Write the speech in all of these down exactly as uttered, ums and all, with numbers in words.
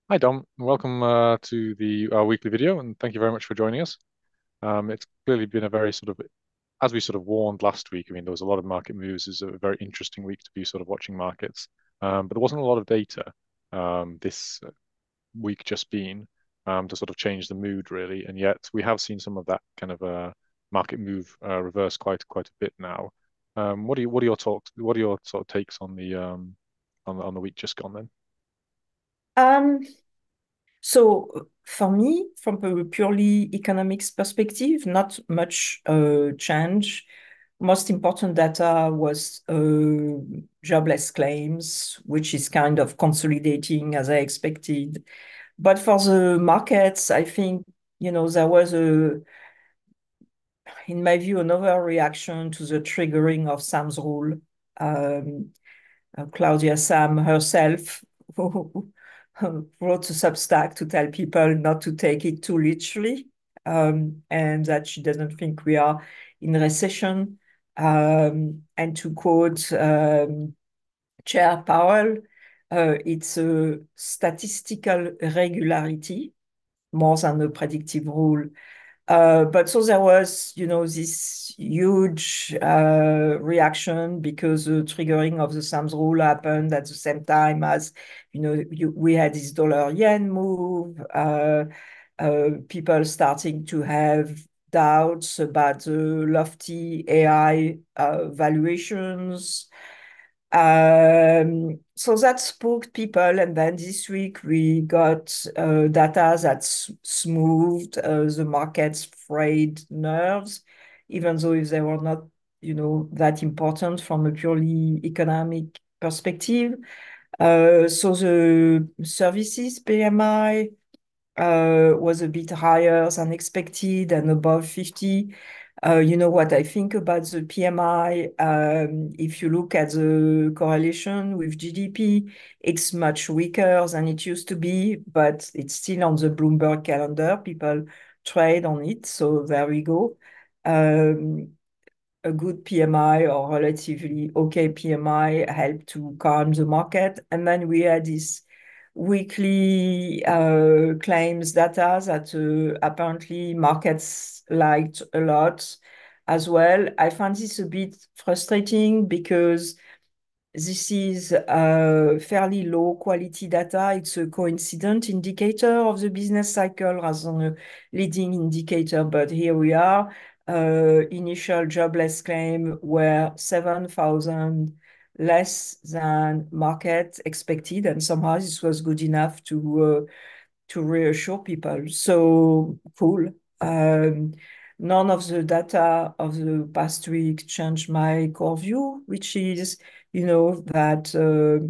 Hi, Dom. Welcome uh, to the our weekly video, and thank you very much for joining us. Um, it's clearly been a very sort of, as we sort of warned last week. I mean, there was a lot of market moves. It's a very interesting week to be sort of watching markets, um, but there wasn't a lot of data um, this week just been um, to sort of change the mood really, and yet we have seen some of that kind of uh, market move uh, reverse quite quite a bit now. Um, what are you, what are your talks? What are your sort of takes on the um, on the, on the week just gone then? Um, so for me, from a purely economics perspective, not much uh, change. Most important data was uh, jobless claims, which is kind of consolidating as I expected. But for the markets, I think, you know, there was a, in my view, an overreaction to the triggering of Sam's rule. Um, uh, Claudia Sam herself who wrote a Substack to tell people not to take it too literally, um, and that she doesn't think we are in recession. Um, and to quote um, Chair Powell, uh, it's a statistical regularity more than a predictive rule. Uh, but so there was, you know, this huge uh, reaction because the triggering of the Sam's rule happened at the same time as, you know, you, we had this dollar yen move, uh, uh, people starting to have doubts about the lofty A I uh, valuations. Um, so that spooked people. And then this week we got uh, data that s- smoothed uh, the market's frayed nerves, even though if they were not, you know, that important from a purely economic perspective. Uh, so the services P M I uh, was a bit higher than expected and above fifty. Uh, you know what I think about the P M I? Um, if you look at the correlation with G D P, it's much weaker than it used to be, but it's still on the Bloomberg calendar. People trade on it, so there we go. Um, a good P M I or relatively okay P M I helped to calm the market. And then we had this weekly uh, claims data that uh, apparently markets liked a lot as well. I find this a bit frustrating because this is uh, fairly low quality data. It's a coincident indicator of the business cycle rather than a leading indicator. But here we are. Uh, initial jobless claim were seven thousand less than market expected, and somehow this was good enough to uh, to reassure people. So cool. Um, none of the data of the past week changed my core view, which is, you know, that uh,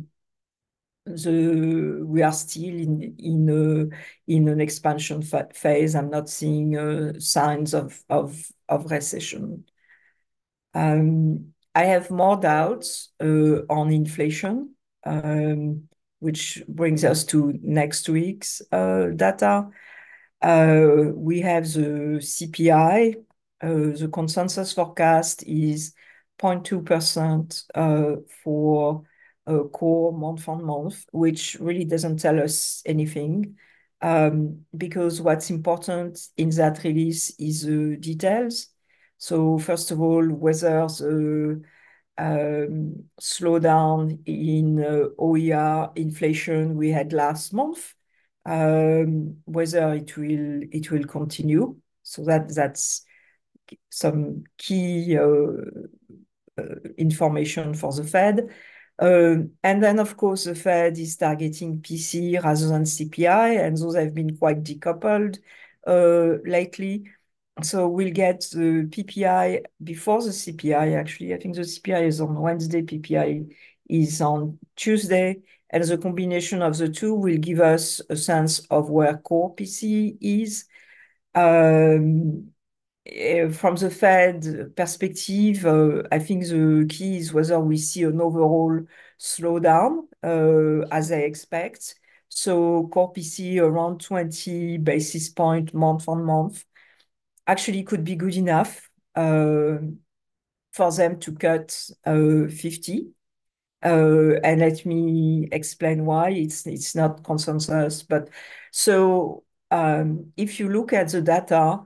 the we are still in in a, in an expansion fa phase. I'm not seeing uh, signs of of of recession. Um, I have more doubts uh, on inflation, um, which brings us to next week's uh, data. Uh, we have the C P I. Uh, the consensus forecast is zero point two percent uh, for uh, core month on month, which really doesn't tell us anything. Um, because what's important in that release is the details. So first of all, whether the um, slowdown in uh, O E R inflation we had last month, um, whether it will it will continue. So that that's some key uh, uh, information for the Fed. Um, and then, of course, the Fed is targeting P C rather than C P I, and those have been quite decoupled uh, lately. So we'll get the P P I before the C P I, actually. I think the C P I is on Wednesday, P P I is on Tuesday, and the combination of the two will give us a sense of where core P C is. Um, uh, From the Fed perspective, uh, I think the key is whether we see an overall slowdown, uh, as I expect. So core P C around twenty basis point month on month actually could be good enough uh, for them to cut uh, fifty. Uh, and let me explain why it's it's not consensus. But so um, if you look at the data,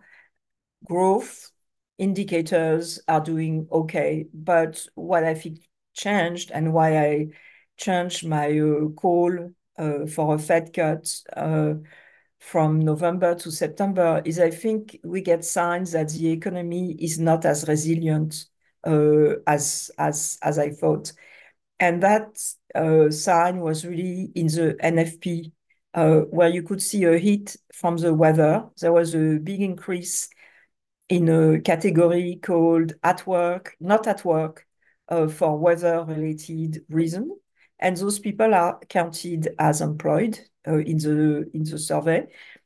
growth indicators are doing okay. But what I think changed and why I changed my uh, call uh, for a Fed cut uh, from November to September is I think we get signs that the economy is not as resilient uh, as as as I thought. And that uh, sign was really in the N F P, uh, where you could see a hit from the weather. There was a big increase in a category called at work, not at work, uh, for weather-related reason. And those people are counted as employed uh, in the in the survey.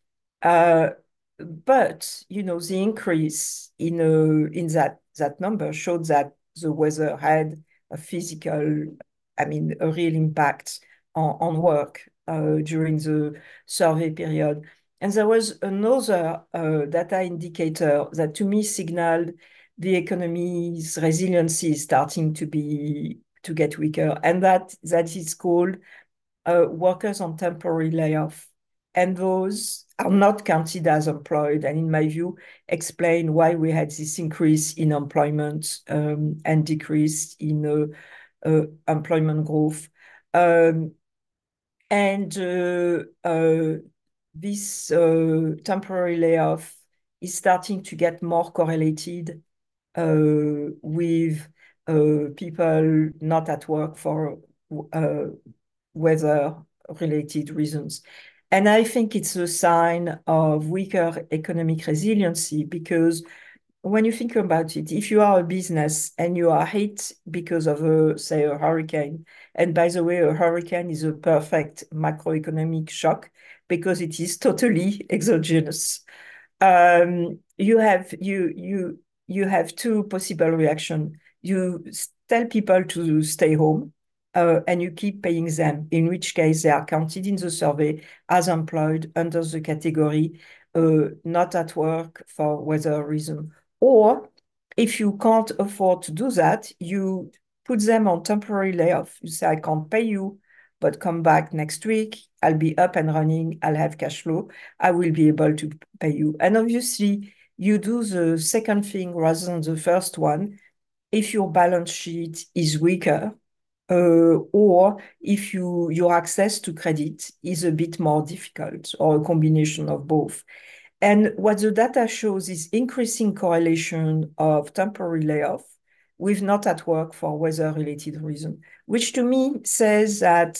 Uh, but you know, the increase in uh, in that that number showed that the weather had a physical, I mean, a real impact on, on work uh, during the survey period. And there was another uh, data indicator that to me signaled the economy's resiliency is starting to be to get weaker, and that that is called uh, workers on temporary layoff. And those are not counted as employed. And in my view, explain why we had this increase in employment um, and decrease in uh, uh, employment growth. Um, and uh, uh, this uh, temporary layoff is starting to get more correlated uh, with uh, people not at work for uh, weather-related reasons. And I think it's a sign of weaker economic resiliency because when you think about it, if you are a business and you are hit because of a, say, a hurricane, and by the way, a hurricane is a perfect macroeconomic shock because it is totally exogenous. Um, you have you you you have two possible reactions. You tell people to stay home, uh, and you keep paying them, in which case they are counted in the survey as employed under the category uh, not at work for whatever reason. Or if you can't afford to do that, you put them on temporary layoff. You say, I can't pay you, but come back next week. I'll be up and running. I'll have cash flow. I will be able to pay you. And obviously, you do the second thing rather than the first one if your balance sheet is weaker, uh, or if you your access to credit is a bit more difficult, or a combination of both. And what the data shows is increasing correlation of temporary layoff with not at work for weather-related reason, which to me says that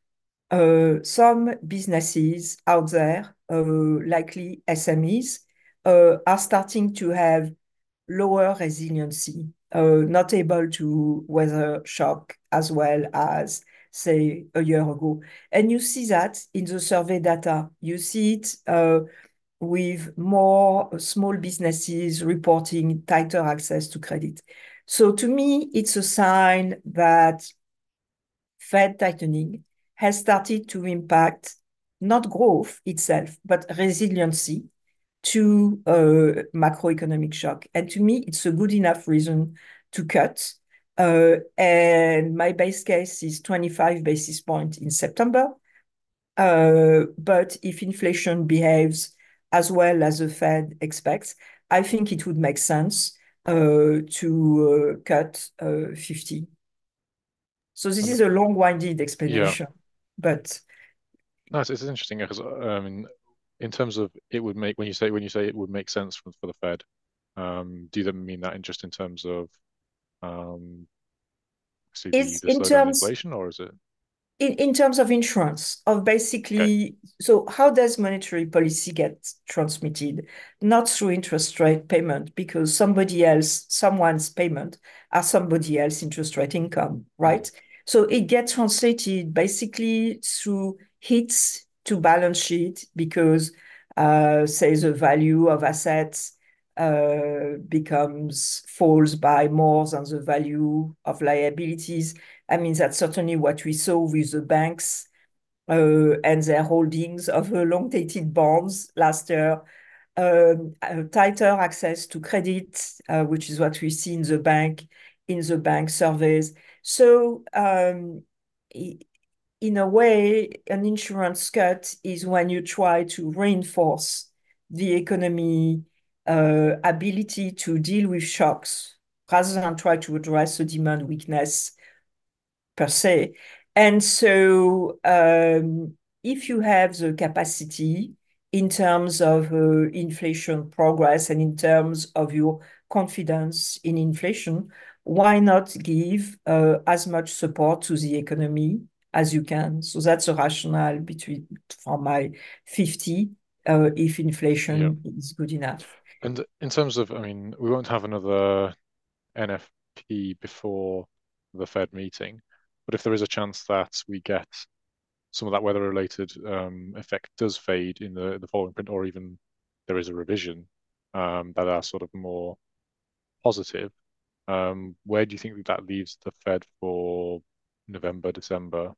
uh, some businesses out there, uh, likely S M Es, uh, are starting to have lower resiliency, uh, not able to weather shock as well as, say, a year ago. And you see that in the survey data. You see it uh, with more small businesses reporting tighter access to credit. So to me, it's a sign that Fed tightening has started to impact not growth itself, but resiliency to uh, macroeconomic shock. And to me, it's a good enough reason to cut. Uh, and my base case is twenty-five basis points in September. Uh, but if inflation behaves as well as the Fed expects, I think it would make sense uh, to uh, cut uh, fifty. So this And is a long-winded yeah, explanation, but no, it's, it's interesting because um, in, in terms of it would make when you say when you say it would make sense for, for the Fed, um, do you then mean that in just in terms of um, see the it's the in slowdown in terms inflation, or is it in, in terms of insurance, of okay? basically, so how does monetary policy get transmitted? Not through interest rate payment, because somebody else, someone's payment are somebody else interest rate income, Mm, right? So it gets translated basically through hits to balance sheet because, uh, say, the value of assets uh, becomes falls by more than the value of liabilities. I mean, that's certainly what we saw with the banks uh, and their holdings of uh, long-dated bonds last year. Um, uh, tighter access to credit, uh, which is what we see in the bank, in the bank surveys. So, um, in a way, an insurance cut is when you try to reinforce the economy uh, ability to deal with shocks rather than try to address the demand weakness per se. And so, um, if you have the capacity in terms of uh, inflation progress and in terms of your confidence in inflation, why not give uh, as much support to the economy as you can? So that's a rationale between for my fifty, uh, if Yeah. inflation is good enough. And in terms of, I mean, we won't have another N F P before the Fed meeting, but if there is a chance that we get some of that weather-related um, effect does fade in the the following print, or even there is a revision um, that are sort of more positive, um, where do you think that leaves the Fed for November, December?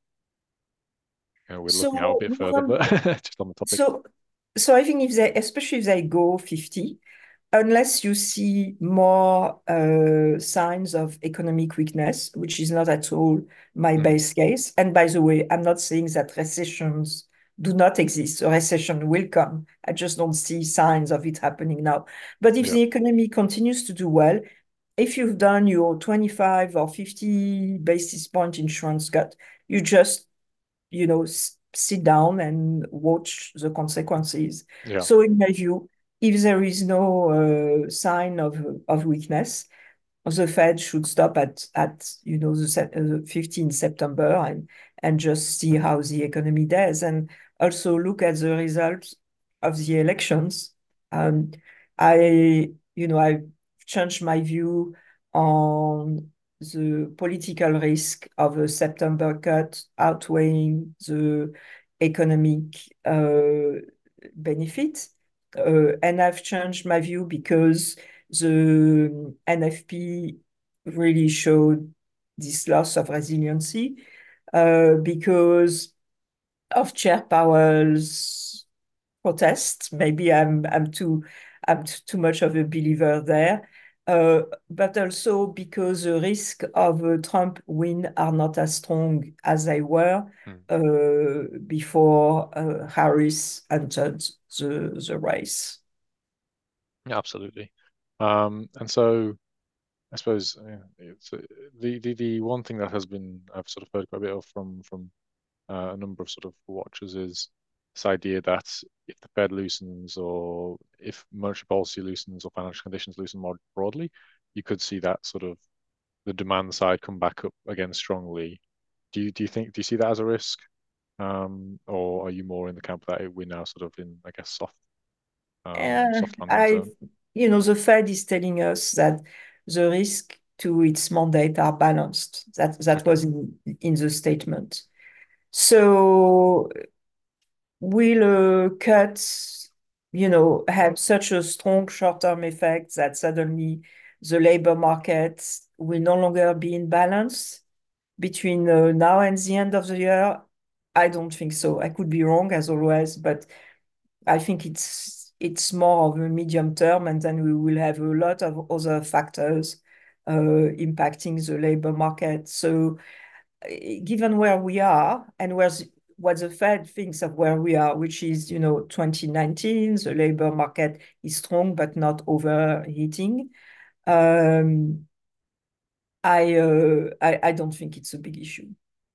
You know, we're looking out a So, bit further, but just on the topic. so, so I think if they, especially if they go fifty, unless you see more uh, signs of economic weakness, which is not at all my Hmm. base case. And by the way, I'm not saying that recessions do not exist. A recession will come. I just don't see signs of it happening now. But if Yeah, the economy continues to do well, if you've done your twenty-five or fifty basis point insurance cut, you just you know, sit down and watch the consequences. yeah, So in my view, if there is no uh, sign of, of weakness, the Fed should stop at at you know the uh, fifteenth September and and just see how the economy does and also look at the results of the elections. Um, I you know I changed my view on the political risk of a September cut outweighing the economic uh, benefit. Uh, and I've changed my view because the N F P really showed this loss of resiliency uh, because of Chair Powell's protest. Maybe I'm I'm too I'm t- too much of a believer there, uh, but also because the risk of a Trump win are not as strong as they were hmm. uh, before uh, Harris entered the the race. Yeah, absolutely. Um, and so I suppose uh, it's uh, the, the the one thing that has been I've sort of heard quite a bit of from from uh, a number of sort of watchers is this idea that if the Fed loosens or if monetary policy loosens or financial conditions loosen more broadly, you could see that sort of the demand side come back up again strongly. Do you do you think do you see that as a risk? Um, or are you more in the camp that we're now sort of in, I guess, soft um Uh, soft landing I, zone? you know, the Fed is telling us that the risk to its mandate are balanced. That that Okay. was in, in the statement. So will uh, cuts, you know, have such a strong short-term effect that suddenly the labor market will no longer be in balance between uh, now and the end of the year? I don't think so. I could be wrong as always, but I think it's it's more of a medium term, and then we will have a lot of other factors uh, impacting the labor market. So, uh, given where we are and where's what the Fed thinks of where we are, which is, you know, twenty nineteen, the labor market is strong but not overheating. Um, I, uh, I I don't think it's a big issue.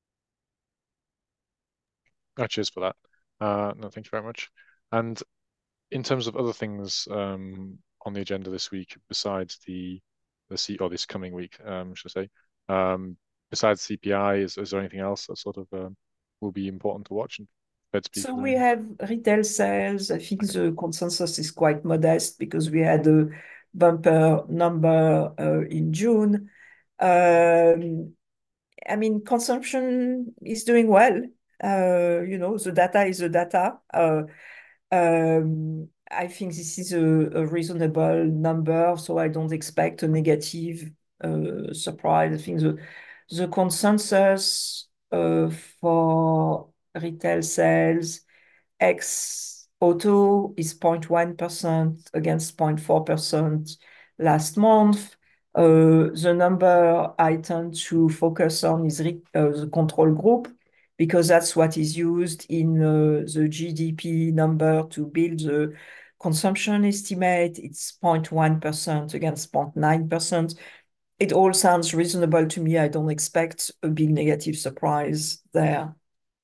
Oh, cheers for that. Uh, no, thank you very much. And in terms of other things um, on the agenda this week, besides the the C or this coming week, um, should I say, um, besides C P I, is, is there anything else that sort of um, will be important to watch? And Fed So speakers, we anything? have retail sales. I think Okay. the consensus is quite modest because we had a bumper number uh, in June. Um, I mean, consumption is doing well. Uh, you know, the data is the data. Uh, um, I think this is a, a reasonable number, so I don't expect a negative uh, surprise. I think the the consensus uh, for retail sales ex auto is zero point one percent against zero point four percent last month. Uh, the number I tend to focus on is re- uh, the control group because that's what is used in uh, the G D P number to build the consumption estimate. It's zero point one percent against zero point nine percent. It all sounds reasonable to me. I don't expect a big negative surprise there.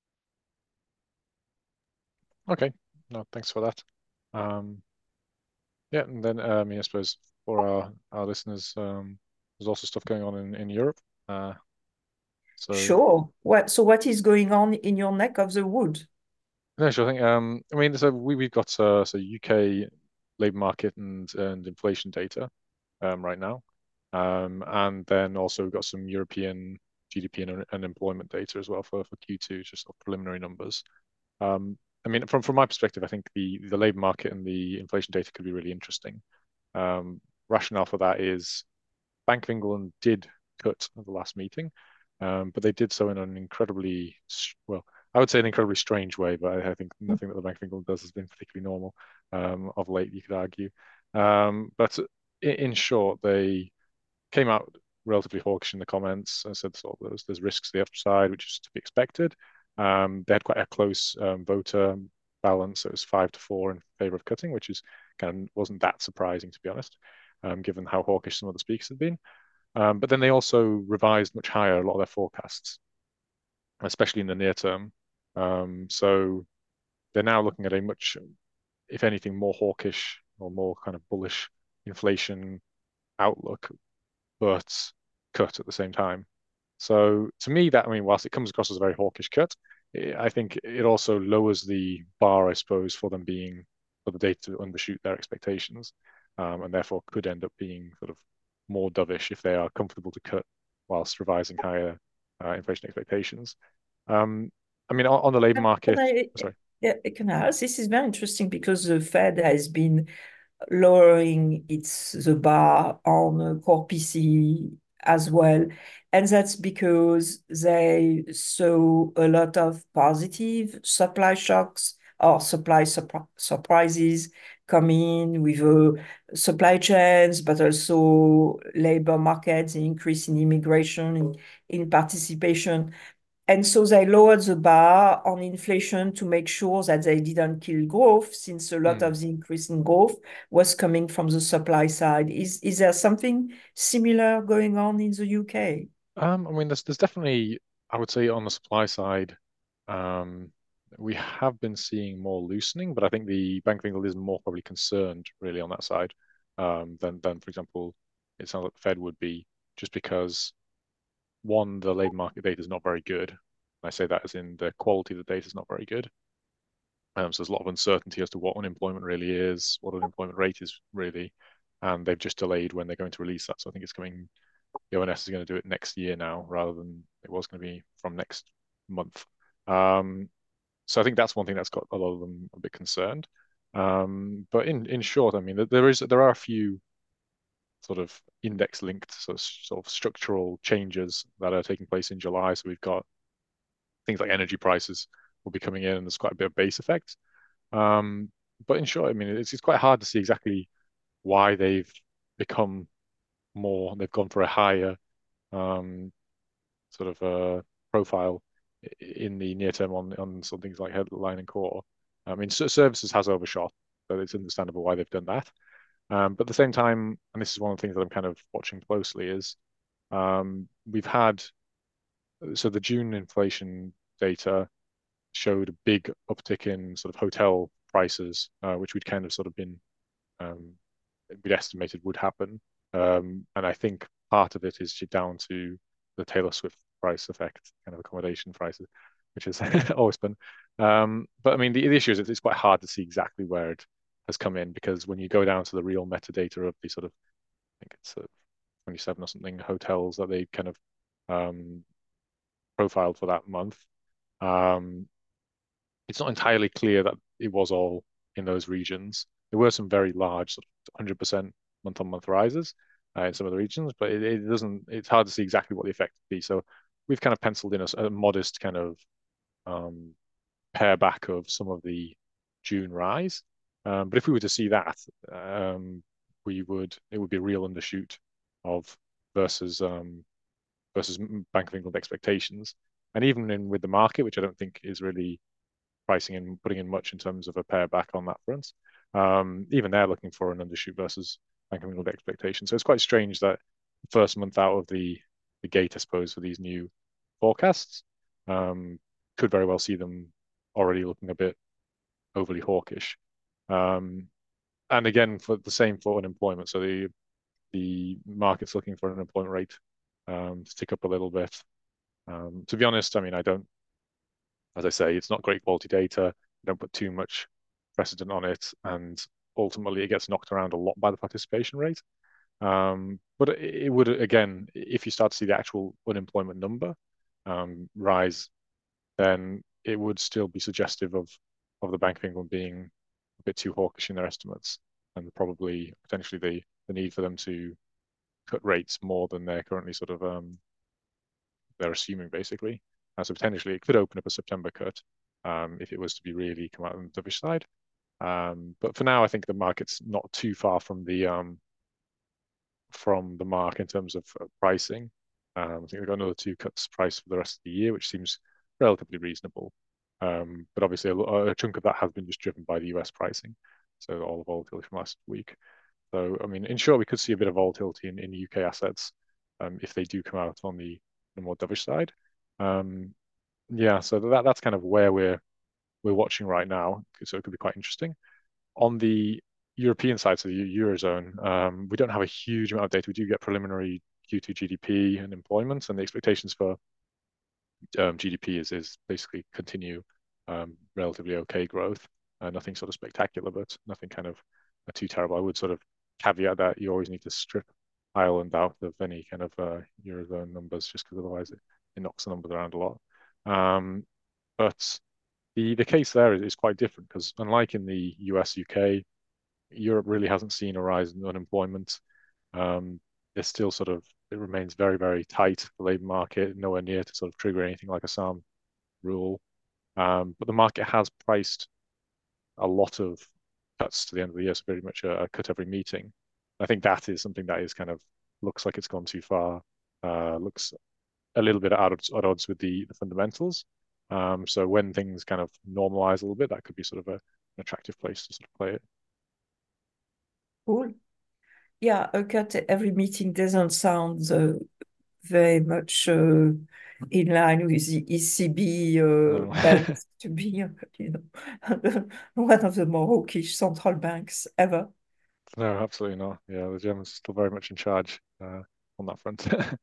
Okay, no, thanks for that. Um, yeah, and then uh, I mean, I suppose for our our listeners, um, there's also stuff going on in in Europe. Uh, so Sure. What, so what is going on in your neck of the wood? no, sure thing. Um, I mean, so we we've got uh, so U K labor market and and inflation data um, right now, um, and then also we've got some European G D P and, and employment data as well for for Q two, just sort of preliminary numbers. Um, I mean, from from my perspective, I think the the labor market and the inflation data could be really interesting. Um, Rationale for that is Bank of England did cut at the last meeting, um, but they did so in an incredibly, well, I would say an incredibly strange way, but I, I think nothing that the Bank of England does has been particularly normal um, of late, you could argue. Um, but in, in short, they came out relatively hawkish in the comments and said sort of there's, there's risks to the upside, which is to be expected. Um, they had quite a close um, voter balance. So it was five to four in favor of cutting, which is kind of wasn't that surprising to be honest, um, given how hawkish some of the speakers had been. Um, but then they also revised much higher a lot of their forecasts, especially in the near term. Um, so they're now looking at a much, if anything, more hawkish or more kind of bullish inflation outlook, but cut at the same time. So to me, that I mean, whilst it comes across as a very hawkish cut, I think it also lowers the bar, I suppose, for them being for the data to undershoot their expectations, um, and therefore could end up being sort of more dovish if they are comfortable to cut whilst revising higher uh, inflation expectations. Um, I mean, on, on the labour Can market, I, sorry. yeah, can I ask? This is very interesting because the Fed has been lowering its the bar on uh, core P C as well. And that's because they saw a lot of positive supply shocks or supply surp surprises coming with uh, supply chains, but also labor markets, increase in immigration, in, in participation. And so they lowered the bar on inflation to make sure that they didn't kill growth, since a lot Hmm. of the increase in growth was coming from the supply side. Is is there something similar going on in the U K? Um, I mean, there's there's definitely, I would say, on the supply side, um, we have been seeing more loosening, but I think the Bank of England is more probably concerned really on that side, um, than than for example, it sounds like the Fed would be, just because one, the labor market data is not very good. I say that as in the quality of the data is not very good. Um, so there's a lot of uncertainty as to what unemployment really is, what unemployment rate is really, and they've just delayed when they're going to release that. So I think it's coming the O N S is going to do it next year now rather than it was going to be from next month. Um, so I think that's one thing that's got a lot of them a bit concerned. Um, but in in short, I mean, there is there are a few sort of index linked sort of, sort of structural changes that are taking place in July. So we've got things like energy prices will be coming in, and there's quite a bit of base effect. Um, but in short, I mean, it's, it's quite hard to see exactly why they've become more. They've gone for a higher um, sort of uh, profile in the near term on on some things like headline and core. I mean, services has overshot, so it's understandable why they've done that. Um, but at the same time, and this is one of the things that I'm kind of watching closely, is um, we've had so the June inflation data showed a big uptick in sort of hotel prices, uh, which we'd kind of sort of been um, we'd estimated would happen. Um, and I think part of it is down to the Taylor Swift price effect, kind of accommodation prices, which has always been. Um, but I mean, the, the issue is it's quite hard to see exactly where it has come in because when you go down to the real metadata of the sort of, I think it's uh, twenty-seven or something hotels that they kind of um, profiled for that month, um, it's not entirely clear that it was all in those regions. There were some very large, sort of one hundred percent month-on-month rises uh, in some of the regions, but it, it doesn't. It's hard to see exactly what the effect would be. So we've kind of penciled in a, a modest kind of um, pare back of some of the June rise. Um, but if we were to see that, um, we would it would be a real undershoot of versus um, versus Bank of England expectations. And even in with the market, which I don't think is really pricing in, putting in much in terms of a pair back on that front, um, even they're looking for an undershoot versus Bank of England expectations. So it's quite strange that the first month out of the the gate, I suppose, for these new forecasts, um, could very well see them already looking a bit overly hawkish. Um, and again, for the same for unemployment. So the the market's looking for an unemployment rate um, to tick up a little bit. Um, to be honest, I mean, I don't, as I say, it's not great quality data. I don't put too much precedent on it, and ultimately it gets knocked around a lot by the participation rate. Um, but it, it would, again, if you start to see the actual unemployment number um, rise, then it would still be suggestive of of the Bank of England being a bit too hawkish in their estimates, and probably potentially the the need for them to cut rates more than they're currently sort of um, they're assuming basically. Uh, so potentially it could open up a September cut um, if it was to be really come out on the dovish side. Um, but for now, I think the market's not too far from the um, from the mark in terms of uh, pricing. Um, I think they've got another two cuts price for the rest of the year, which seems relatively reasonable. Um, but obviously, a, a chunk of that has been just driven by the U S pricing. So all the volatility from last week. So, I mean, in short, we could see a bit of volatility in, in U K assets um, if they do come out on the, the more dovish side. Um, yeah, so that that's kind of where we're we're watching right now. So it could be quite interesting. On the European side, so the Eurozone, um, we don't have a huge amount of data. We do get preliminary Q two G D P and employment, and the expectations for um, G D P is is basically continue um, relatively okay growth. Uh, nothing sort of spectacular, but nothing kind of uh, too terrible. I would sort of caveat that you always need to strip Ireland out of any kind of uh, Eurozone numbers, just because otherwise it, it knocks the numbers around a lot. Um, but the the case there is, is quite different because unlike in the U S, U K, Europe really hasn't seen a rise in unemployment. Um, there's still sort of it remains very, very tight, the labour market, nowhere near to sort of trigger anything like a SARM rule. Um, but the market has priced a lot of cuts to the end of the year, so very much a, a cut every meeting. I think that is something that is kind of looks like it's gone too far, uh, looks a little bit at odds, at odds with the, the fundamentals. Um, so when things kind of normalize a little bit, that could be sort of a, an attractive place to sort of play it. Cool. Yeah, a cut every meeting doesn't sound uh, very much uh, in line with the E C B uh, No, bent to be, uh, you know, one of the more hawkish central banks ever. no, absolutely not. Yeah, the Germans are still very much in charge uh, on that front.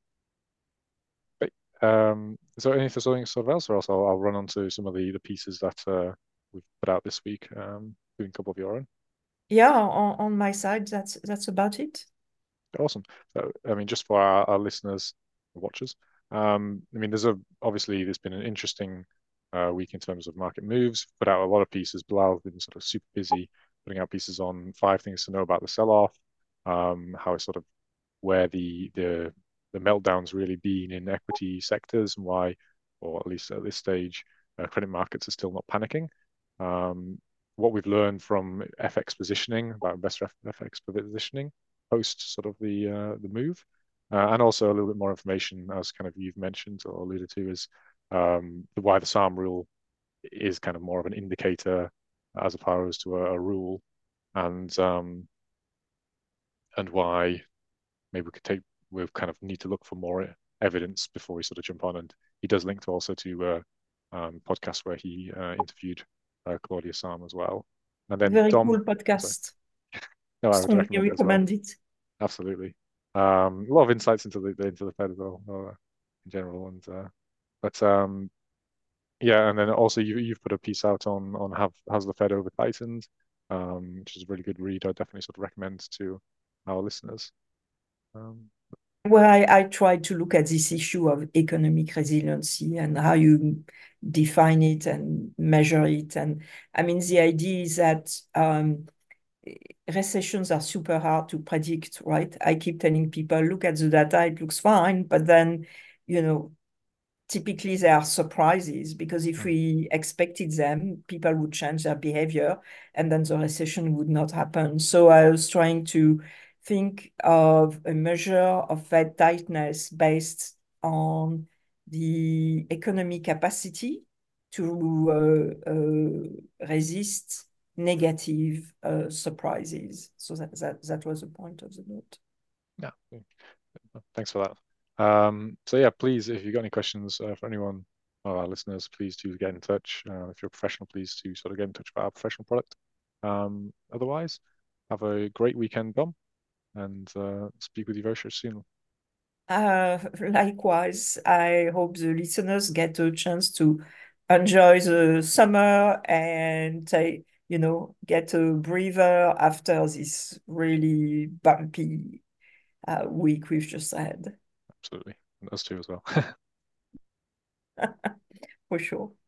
But, um, is there anything something sort of else, or else I'll, I'll run on to some of the, the pieces that uh, we've put out this week, um, doing a couple of your own. Yeah, on, on my side, that's that's about it. Awesome. So, I mean, just for our, our listeners, watchers, um, I mean, there's a obviously there's been an interesting uh, week in terms of market moves. Put out a lot of pieces. Bilal's been sort of super busy putting out pieces on five things to know about the sell-off, um, how it's sort of where the the the meltdown's really been in equity sectors and why, or at least at this stage, uh, credit markets are still not panicking. Um, what we've learned from F X positioning about investor F X positioning post sort of the uh, the move, uh, and also a little bit more information as kind of you've mentioned or alluded to is um, the why the SARM rule is kind of more of an indicator as opposed to a, a rule, and um, and why maybe we could take we kind of need to look for more evidence before we sort of jump on. And he does link to also to a uh, um, podcast where he uh, interviewed uh, Claudia Sam as well. And then Very Dom, cool sorry, podcast. no, I would Strongly recommend it as well. recommend it. Absolutely, um, a lot of insights into the into the Fed as well uh, in general. And uh, but um, yeah, and then also you you've put a piece out on on have has the Fed over tightened, um, which is a really good read. I definitely sort of recommend to our listeners. Um, Where I, I try to look at this issue of economic resiliency and how you define it and measure it. And I mean, the idea is that um, recessions are super hard to predict, right? I keep telling people, look at the data, it looks fine, but then, you know, typically there are surprises because if mm, we expected them, people would change their behavior and then the recession would not happen. So I was trying to think of a measure of Fed tightness based on the economic capacity to uh, uh, resist negative uh, surprises. So that, that that was the point of the note. Yeah, thanks for that. Um, so yeah, please, if you've got any questions uh, for anyone of our listeners, please do get in touch. Uh, if you're a professional, please do sort of get in touch about our professional product. Um, otherwise, have a great weekend, Dom, and uh, speak with you very soon. Uh, likewise, I hope the listeners get a chance to enjoy the summer and take, you know, get a breather after this really bumpy uh, week we've just had. Absolutely. And us too as well. For sure.